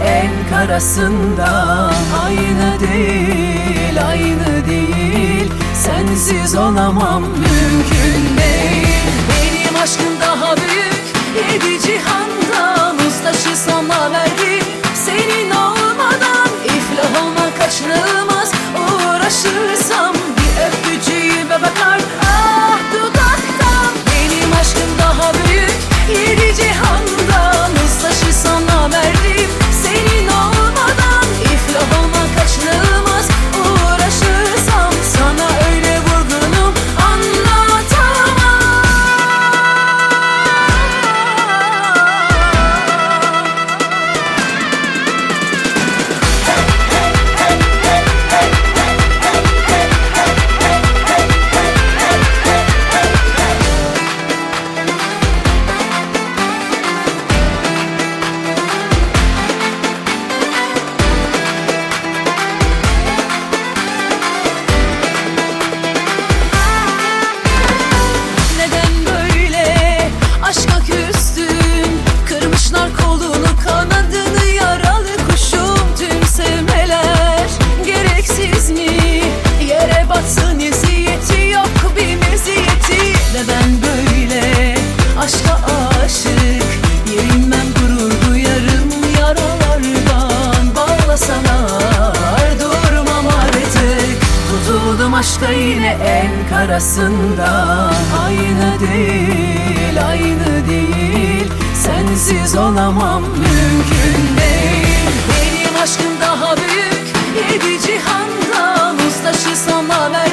en karasından. Aynı değil, aynı değil, sensiz olamam, mümkün değil. Benim aşkım daha büyük, yedi cihandan, ustaşı sana verdim. Senin olmadan iflah olmak kaçınılmaz. Uğraşırsam bir öpücüğüme bakar ah dudaktan. Benim aşkım daha büyük, yedi cihandan, ustaşı sana verdim. Senin olmadan iflah olmak kaçınılmaz. Uğraşırsam sana öyle vurgunum anlatamam. Aşka aşık, yerinmem, gurur duyarım. Yaralardan bağlasalar durmam artık. Tutuldum aşka yine en karasından. Aynı değil, aynı değil, sensiz olamam, mümkün değil. Benim aşkım daha büyük, yedi cihandan, ustaşı sana ver.